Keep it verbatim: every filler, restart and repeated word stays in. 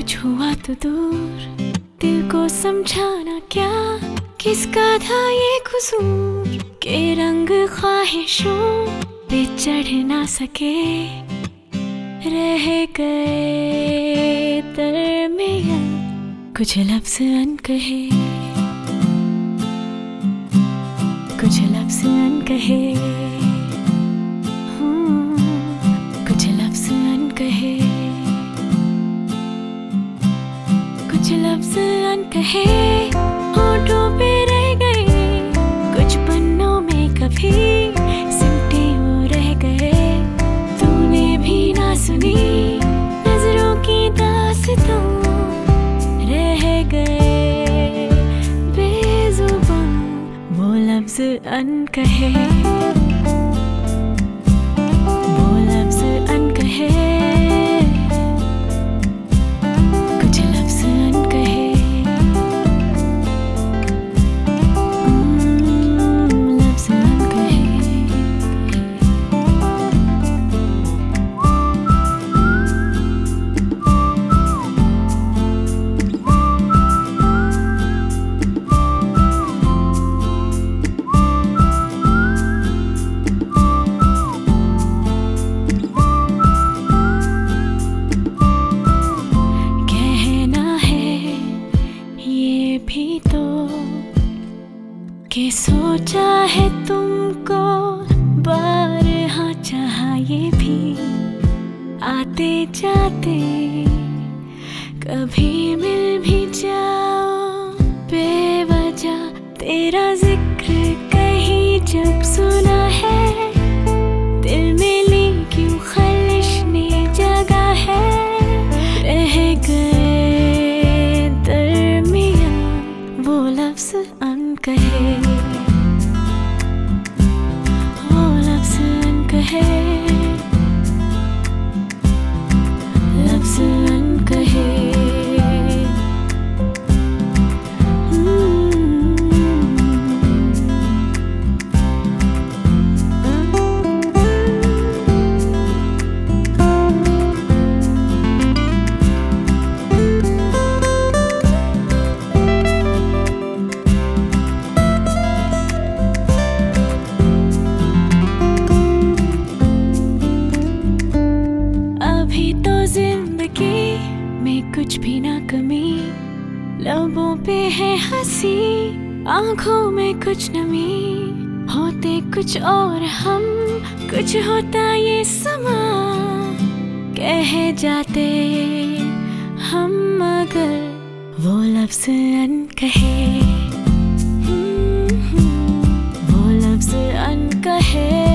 कुछ हुआ तो दूर, दिल को समझाना क्या किसका था ये कसूर के रंग ख्वाहिशों पे चढ़ ना सके, रह गए दरमियां कुछ लफ्ज़ अनकहे, कुछ लफ्ज़ अनकहे, कुछ लफ्ज़ अनकहे, कुछ लफ्ज़ अनकहे होठों पे रह गए, कुछ पन्नों में कभी सिमटे वो रह गए। तूने भी ना सुनी नजरों की दास्तां, रह गए बेजुबान वो लफ्ज़ अनकहे, वो लफ्ज़ अनकहे, कुछ लफ्ज़ अनकहे, लफ्ज़ अनकहे। भी तो कि सोचा है तुमको बारहा, चाहा ये भी आते जाते कभी मिल भी जाओ। बेवजह तेरा जिक्र कहीं जब सुना है, दिल में ली क्यों खलिश ने जगह है। रह गए दरमियां वो लफ्ज़ अनकहे, वो लफ्ज़ अनकहे, लफ्ज़ अनकहे। कुछ भी ना कमी, लबों पे है हंसी, आंखों में कुछ नमी। होते कुछ और हम, कुछ होता ये समा, कह जाते हम मगर वो लफ्ज़ अनकहे, वो लफ्ज़ अनकहे।